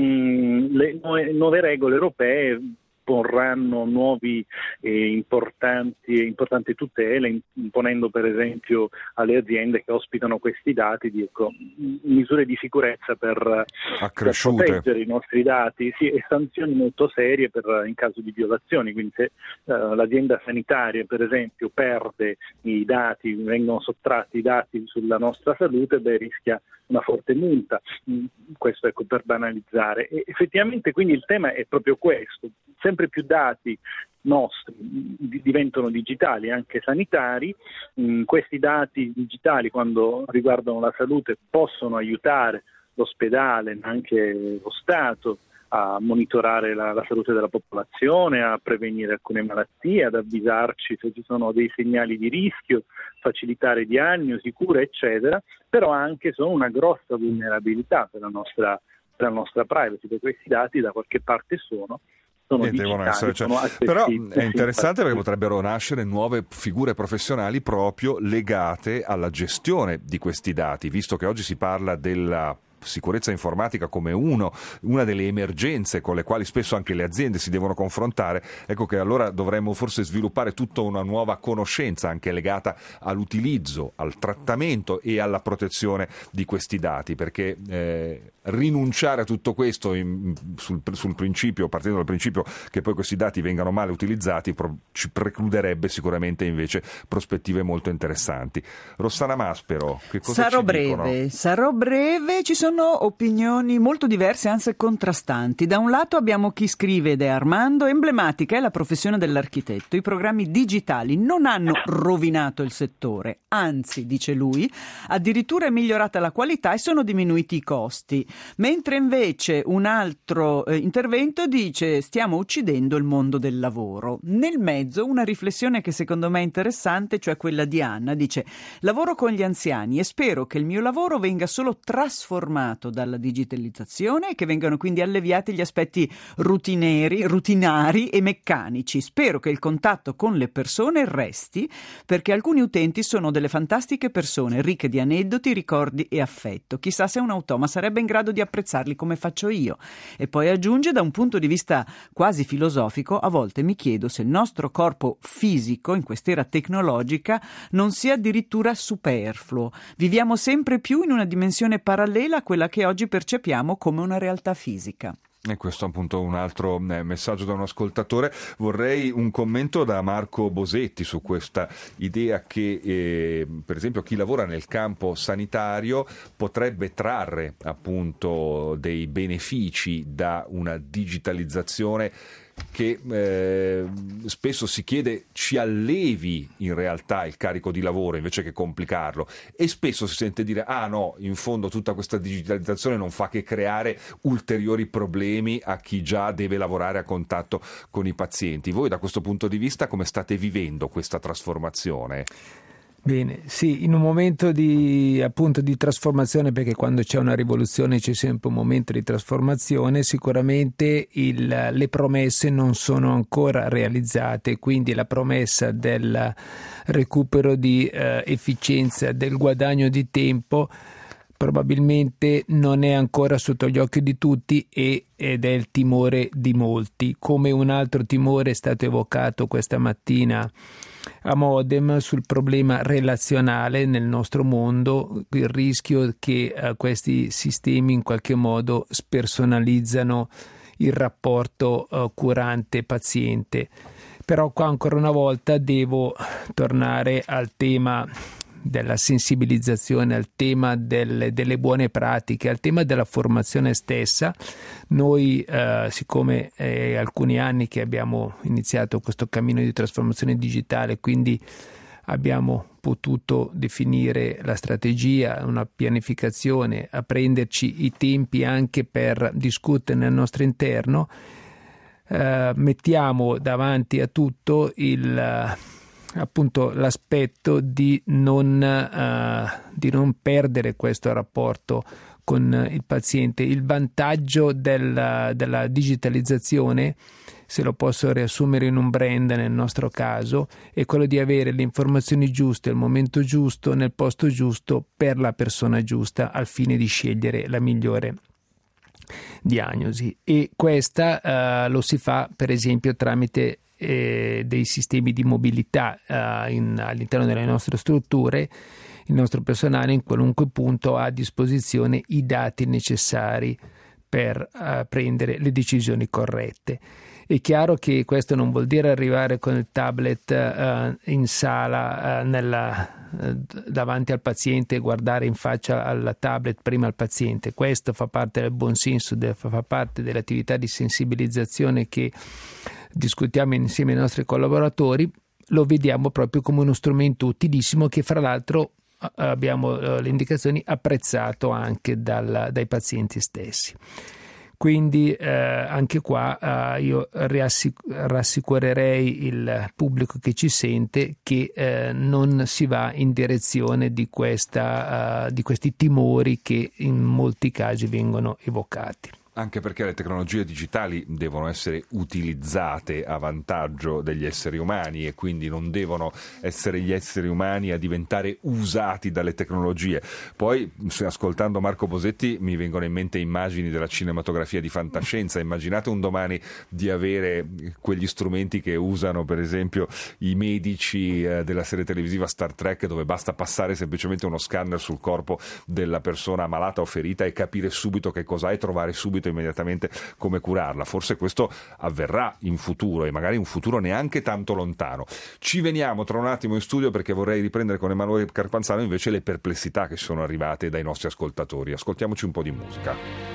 mh, le nuove, nuove regole europee porranno nuovi e importanti, importanti tutele, imponendo per esempio alle aziende che ospitano questi dati di, ecco, misure di sicurezza per, per proteggere i nostri dati, sì, e sanzioni molto serie per, in caso di violazioni. Quindi se uh, l'azienda sanitaria per esempio perde i dati, vengono sottratti i dati sulla nostra salute, beh, rischia una forte multa. Questo, ecco, per banalizzare. E effettivamente quindi il tema è proprio questo: sempre più dati nostri diventano digitali, anche sanitari. Questi dati digitali, quando riguardano la salute, possono aiutare l'ospedale, ma anche lo Stato, a monitorare la, la salute della popolazione, a prevenire alcune malattie, ad avvisarci se ci sono dei segnali di rischio, facilitare diagnosi, cure, eccetera, però anche sono una grossa vulnerabilità per la nostra, per la nostra privacy, perché questi dati da qualche parte sono. Sono e devono essere, cioè, però è interessante perché potrebbero nascere nuove figure professionali proprio legate alla gestione di questi dati, visto che oggi si parla della sicurezza informatica come uno, una delle emergenze con le quali spesso anche le aziende si devono confrontare. Ecco che allora dovremmo forse sviluppare tutta una nuova conoscenza anche legata all'utilizzo, al trattamento e alla protezione di questi dati, perché eh, rinunciare a tutto questo in, sul, sul principio, partendo dal principio che poi questi dati vengano male utilizzati, pro, ci precluderebbe sicuramente invece prospettive molto interessanti. Rossana Maspero, che cosa sarò ci breve, dicono? Sarò breve, ci sono opinioni molto diverse, anzi contrastanti. Da un lato abbiamo chi scrive, ed è Armando: emblematica è la professione dell'architetto. I programmi digitali non hanno rovinato il settore, anzi, dice lui, addirittura è migliorata la qualità e sono diminuiti i costi. Mentre invece un altro eh, intervento dice: stiamo uccidendo il mondo del lavoro. Nel mezzo una riflessione che secondo me è interessante, cioè quella di Anna. Dice: lavoro con gli anziani e spero che il mio lavoro venga solo trasformato dalla digitalizzazione e che vengano quindi alleviati gli aspetti rutinari, rutinari e meccanici. Spero che il contatto con le persone resti, perché alcuni utenti sono delle fantastiche persone, ricche di aneddoti, ricordi e affetto. Chissà se un automa sarebbe in grado di apprezzarli come faccio io. E poi aggiunge: da un punto di vista quasi filosofico, a volte mi chiedo se il nostro corpo fisico in quest'era tecnologica non sia addirittura superfluo. Viviamo sempre più in una dimensione parallela a quella che oggi percepiamo come una realtà fisica. E questo è appunto un altro eh, messaggio da un ascoltatore. Vorrei un commento da Marco Bosetti su questa idea che eh, per esempio chi lavora nel campo sanitario potrebbe trarre appunto dei benefici da una digitalizzazione che eh, spesso si chiede ci allevi in realtà il carico di lavoro invece che complicarlo, e spesso si sente dire ah no, in fondo tutta questa digitalizzazione non fa che creare ulteriori problemi a chi già deve lavorare a contatto con i pazienti. Voi da questo punto di vista come state vivendo questa trasformazione? Bene, sì, in un momento di appunto di trasformazione, perché quando c'è una rivoluzione c'è sempre un momento di trasformazione, sicuramente il, le promesse non sono ancora realizzate, quindi la promessa del recupero di eh, efficienza, del guadagno di tempo probabilmente non è ancora sotto gli occhi di tutti e, ed è il timore di molti. Come un altro timore è stato evocato questa mattina a Modem sul problema relazionale nel nostro mondo, il rischio che uh, questi sistemi in qualche modo spersonalizzano il rapporto uh, curante-paziente. Però qua ancora una volta devo tornare al tema della sensibilizzazione, al tema delle, delle buone pratiche, al tema della formazione stessa. Noi, eh, siccome è alcuni anni che abbiamo iniziato questo cammino di trasformazione digitale, quindi abbiamo potuto definire la strategia, una pianificazione, a prenderci i tempi anche per discutere nel nostro interno, eh, mettiamo davanti a tutto il appunto l'aspetto di non, uh, di non perdere questo rapporto con il paziente. Il vantaggio del, della digitalizzazione, se lo posso riassumere in un brand nel nostro caso, è quello di avere le informazioni giuste al momento giusto, nel posto giusto, per la persona giusta, al fine di scegliere la migliore diagnosi. E questa uh, lo si fa per esempio tramite Eh, dei sistemi di mobilità eh, in, all'interno delle nostre strutture. Il nostro personale in qualunque punto ha a disposizione i dati necessari per eh, prendere le decisioni corrette. È chiaro che questo non vuol dire arrivare con il tablet eh, in sala eh, nella, eh, davanti al paziente e guardare in faccia al tablet prima al paziente. Questo fa parte del buonsenso, fa parte dell'attività di sensibilizzazione che discutiamo insieme ai nostri collaboratori. Lo vediamo proprio come uno strumento utilissimo che fra l'altro abbiamo uh, le indicazioni apprezzato anche dal, dai pazienti stessi. Quindi eh, anche qua eh, io rassic- rassicurerei il pubblico che ci sente che eh, non si va in direzione di, questa, uh, di questi timori che in molti casi vengono evocati. Anche perché le tecnologie digitali devono essere utilizzate a vantaggio degli esseri umani e quindi non devono essere gli esseri umani a diventare usati dalle tecnologie. Poi, ascoltando Marco Bosetti, mi vengono in mente immagini della cinematografia di fantascienza. Immaginate un domani di avere quegli strumenti che usano per esempio i medici della serie televisiva Star Trek, dove basta passare semplicemente uno scanner sul corpo della persona malata o ferita e capire subito che cos'ha e trovare subito immediatamente come curarla. Forse questo avverrà in futuro e magari un futuro neanche tanto lontano. Ci veniamo tra un attimo in studio perché vorrei riprendere con Emanuele Carpanzano invece le perplessità che sono arrivate dai nostri ascoltatori. Ascoltiamoci un po' di musica.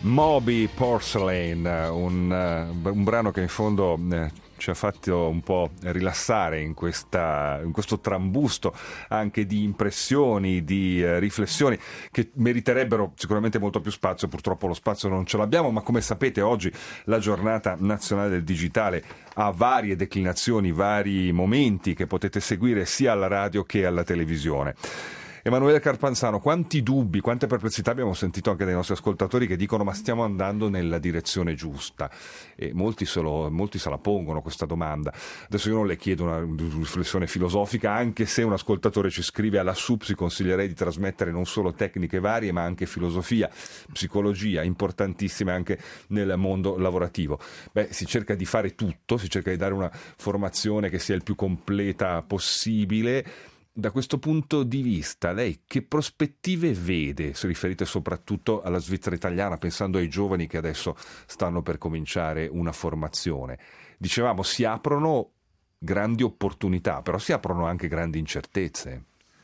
Moby Porcelain, un, un brano che in fondo eh, ci ha fatto un po' rilassare in, questa, in questo trambusto anche di impressioni, di eh, riflessioni che meriterebbero sicuramente molto più spazio. Purtroppo lo spazio non ce l'abbiamo, ma come sapete oggi la giornata nazionale del digitale ha varie declinazioni, vari momenti che potete seguire sia alla radio che alla televisione. Emanuele Carpanzano, quanti dubbi, quante perplessità abbiamo sentito anche dai nostri ascoltatori che dicono ma stiamo andando nella direzione giusta, e molti se, lo, molti se la pongono questa domanda. Adesso io non le chiedo una riflessione filosofica, anche se un ascoltatore ci scrive: alla S U P S consiglierei di trasmettere non solo tecniche varie ma anche filosofia, psicologia, importantissime anche nel mondo lavorativo. Beh, si cerca di fare tutto, si cerca di dare una formazione che sia il più completa possibile. Da questo punto di vista, lei che prospettive vede, se riferite soprattutto alla Svizzera italiana, pensando ai giovani che adesso stanno per cominciare una formazione? Dicevamo, si aprono grandi opportunità, però si aprono anche grandi incertezze.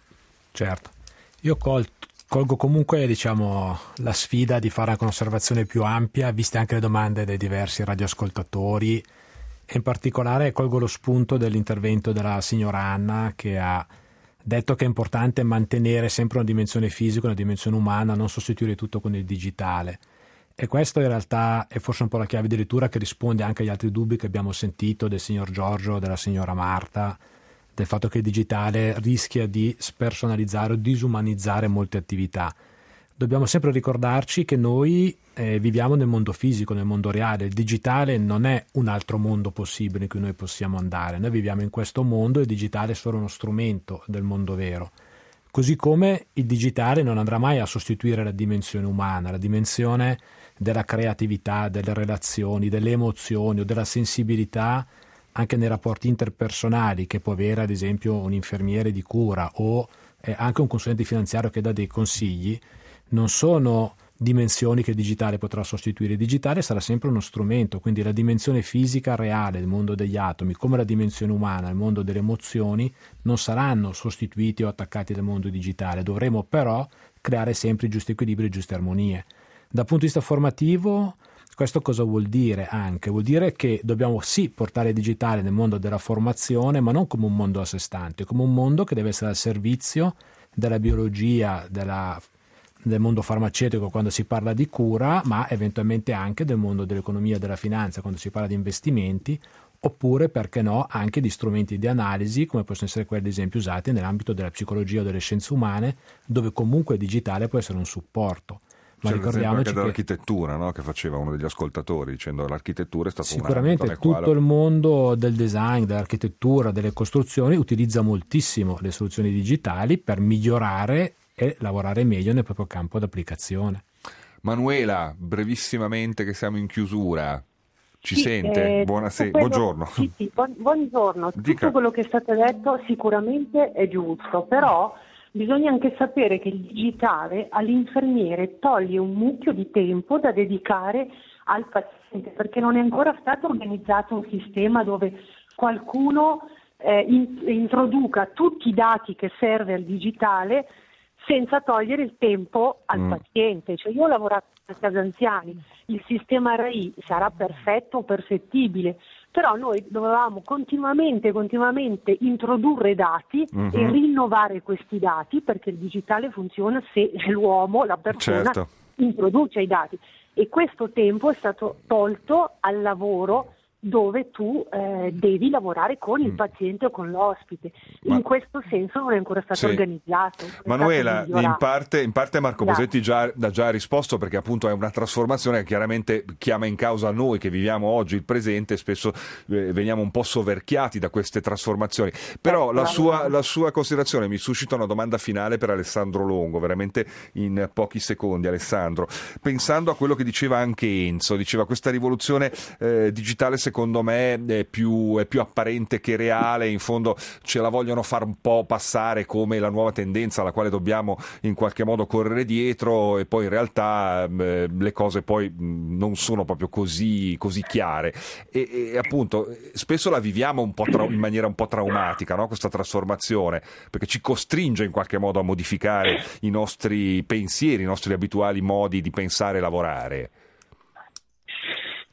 Certo, io col- colgo comunque diciamo la sfida di fare anche un'osservazione più ampia, viste anche le domande dei diversi radioascoltatori, e in particolare colgo lo spunto dell'intervento della signora Anna, che ha detto che è importante mantenere sempre una dimensione fisica, una dimensione umana, non sostituire tutto con il digitale. E questo in realtà è forse un po' la chiave di lettura che risponde anche agli altri dubbi che abbiamo sentito del signor Giorgio, della signora Marta, del fatto che il digitale rischia di spersonalizzare o disumanizzare molte attività. Dobbiamo sempre ricordarci che noi eh, viviamo nel mondo fisico, nel mondo reale. Il digitale non è un altro mondo possibile in cui noi possiamo andare. Noi viviamo in questo mondo e il digitale è solo uno strumento del mondo vero. Così come il digitale non andrà mai a sostituire la dimensione umana, la dimensione della creatività, delle relazioni, delle emozioni o della sensibilità anche nei rapporti interpersonali che può avere ad esempio un infermiere di cura o eh, anche un consulente finanziario che dà dei consigli. Non sono dimensioni che il digitale potrà sostituire. Il digitale sarà sempre uno strumento, quindi la dimensione fisica reale, il mondo degli atomi, come la dimensione umana, il mondo delle emozioni, non saranno sostituiti o attaccati dal mondo digitale. Dovremo però creare sempre i giusti equilibri e giuste armonie. Dal punto di vista formativo, questo cosa vuol dire anche? Vuol dire che dobbiamo sì portare il digitale nel mondo della formazione, ma non come un mondo a sé stante, come un mondo che deve essere al servizio della biologia, della del mondo farmaceutico quando si parla di cura, ma eventualmente anche del mondo dell'economia e della finanza quando si parla di investimenti, oppure, perché no, anche di strumenti di analisi come possono essere quelli ad esempio usati nell'ambito della psicologia o delle scienze umane, dove comunque il digitale può essere un supporto. Ma c'è ricordiamoci anche che dell'architettura, no? Che faceva uno degli ascoltatori dicendo che l'architettura è stato sicuramente un tutto quale... il mondo del design, dell'architettura, delle costruzioni utilizza moltissimo le soluzioni digitali per migliorare e lavorare meglio nel proprio campo d'applicazione. Manuela, brevissimamente che siamo in chiusura, ci sì, sente? Eh, Buonasera, quello, buongiorno. Sì, sì, buon, buongiorno. Dica. Tutto quello che è stato detto sicuramente è giusto, però bisogna anche sapere che il digitale all'infermiere toglie un mucchio di tempo da dedicare al paziente, perché non è ancora stato organizzato un sistema dove qualcuno eh, in, introduca tutti i dati che serve al digitale senza togliere il tempo al mm. paziente. Cioè, io ho lavorato a casa anziani, il sistema R I sarà perfetto o perfettibile, però noi dovevamo continuamente, continuamente introdurre dati mm-hmm. e rinnovare questi dati, perché il digitale funziona se l'uomo, la persona, certo. introduce i dati. E questo tempo è stato tolto al lavoro dove tu eh, devi lavorare con il paziente o con l'ospite. In Ma... questo senso non è ancora stato sì. organizzato. Manuela, stato in parte, in parte Marco Bosetti già ha già risposto, perché appunto è una trasformazione che chiaramente chiama in causa noi che viviamo oggi il presente e spesso eh, veniamo un po' soverchiati da queste trasformazioni. Però eh, la, sua, la sua considerazione mi suscita una domanda finale per Alessandro Longo, veramente in pochi secondi. Alessandro, pensando a quello che diceva anche Enzo, diceva questa rivoluzione eh, digitale secondo me è più, è più apparente che reale, in fondo ce la vogliono far un po' passare come la nuova tendenza alla quale dobbiamo in qualche modo correre dietro, e poi in realtà eh, le cose poi non sono proprio così, così chiare e, e appunto spesso la viviamo un po' tra, in maniera un po' traumatica, no? Questa trasformazione, perché ci costringe in qualche modo a modificare i nostri pensieri, i nostri abituali modi di pensare e lavorare.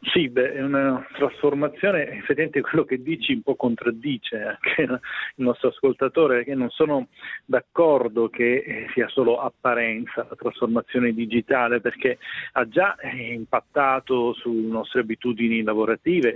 Sì, beh, è una trasformazione, effettivamente quello che dici un po' contraddice anche il nostro ascoltatore, che non sono d'accordo che sia solo apparenza la trasformazione digitale, perché ha già impattato sulle nostre abitudini lavorative,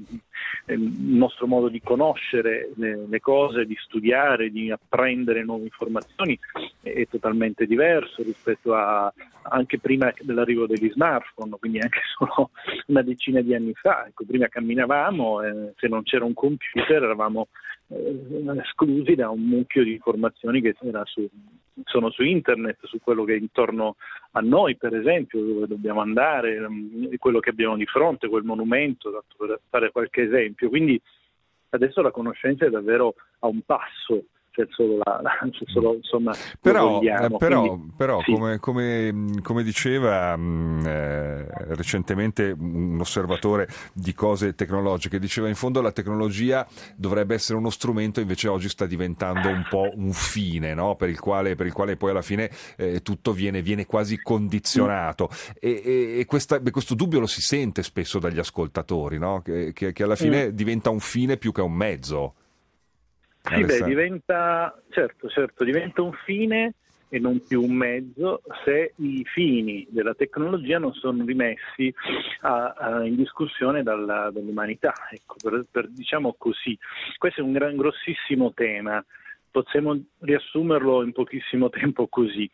il nostro modo di conoscere le, le cose, di studiare, di apprendere nuove informazioni è totalmente diverso rispetto a anche prima dell'arrivo degli smartphone, quindi anche solo una decina di anni fa. Ecco, prima camminavamo, eh, se non c'era un computer eravamo eh, esclusi da un mucchio di informazioni che era su, sono su internet, su quello che è intorno a noi, per esempio, dove dobbiamo andare, quello che abbiamo di fronte, quel monumento, tanto per fare qualche esempio. Quindi adesso la conoscenza è davvero a un passo. Solo la, solo, insomma, però, vogliamo, però, quindi, però sì. come, come, come diceva mh, eh, recentemente un osservatore di cose tecnologiche, diceva in fondo la tecnologia dovrebbe essere uno strumento, invece oggi sta diventando un po' un fine, no? per, il quale, per il quale poi alla fine eh, tutto viene, viene quasi condizionato mm. e, e, e questa, beh, questo dubbio lo si sente spesso dagli ascoltatori, no? che, che, che alla fine mm. diventa un fine più che un mezzo. Sì, beh, diventa, certo, certo, diventa un fine e non più un mezzo se i fini della tecnologia non sono rimessi a, a, in discussione dalla, dall'umanità, ecco, per, per, diciamo così. Questo è un gran, grossissimo tema. Possiamo riassumerlo in pochissimo tempo così.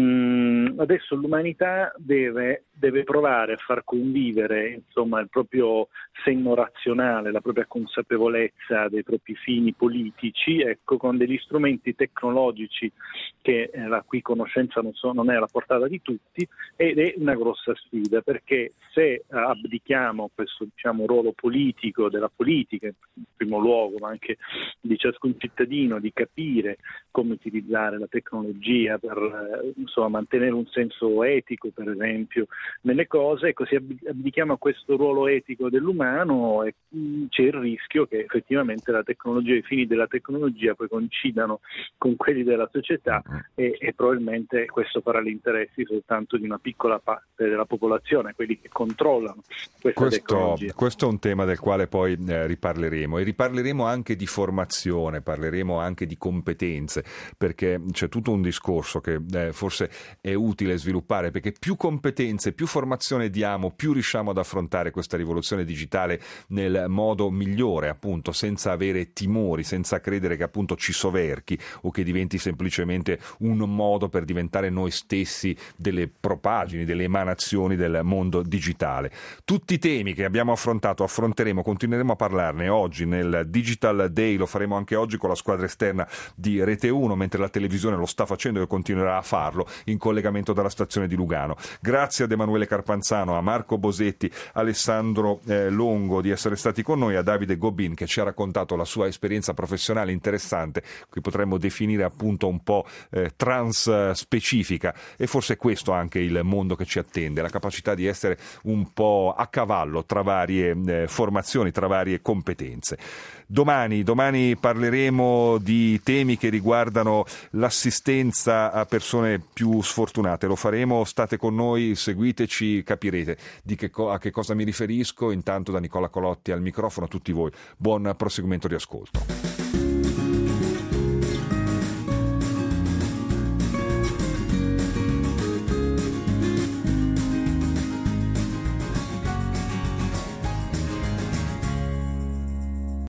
Mm, adesso l'umanità deve, deve provare a far convivere, insomma, il proprio senno razionale, la propria consapevolezza dei propri fini politici, ecco, con degli strumenti tecnologici che eh, la cui conoscenza non, so, non è alla portata di tutti, ed è una grossa sfida, perché se eh, abdichiamo questo, diciamo, ruolo politico della politica in primo luogo, ma anche di ciascun cittadino, di capire come utilizzare la tecnologia per eh, insomma, mantenere un senso etico, per esempio, nelle cose, ecco, se abdichiamo a questo ruolo etico dell'umano e mh, c'è il rischio che effettivamente la tecnologia, i fini della tecnologia poi coincidano con quelli della società e, e probabilmente questo farà gli interessi soltanto di una piccola parte della popolazione, quelli che controllano questa questo, tecnologia. Questo è un tema del quale poi eh, riparleremo e riparleremo anche di formazione, parleremo anche di competenze, perché c'è tutto un discorso che eh, forse è utile sviluppare, perché più competenze, più formazione diamo, più riusciamo ad affrontare questa rivoluzione digitale nel modo migliore, appunto, senza avere timori, senza credere che appunto ci soverchi o che diventi semplicemente un modo per diventare noi stessi delle propagini, delle emanazioni del mondo digitale. Tutti i temi che abbiamo affrontato, affronteremo, continueremo a parlarne oggi nel Digital Day, lo faremo anche oggi con la squadra esterna di Rete uno, mentre la televisione lo sta facendo e continuerà a farlo in collegamento dalla stazione di Lugano. Grazie ad Emanuele Carpanzano, a Marco Bosetti, Alessandro eh, Longo di essere stati con noi, a Davide Gobin che ci ha raccontato la sua esperienza professionale interessante, che potremmo definire appunto un po' eh, trans specifica, e forse questo anche il mondo che ci attende, la capacità di essere un po' a cavallo tra varie eh, formazioni, tra varie competenze. Domani, domani parleremo di temi che riguardano l'assistenza a persone più sfortunate. Lo faremo, state con noi, seguiteci, capirete di che co- a che cosa mi riferisco. Intanto da Nicola Colotti al microfono, a tutti voi buon proseguimento di ascolto.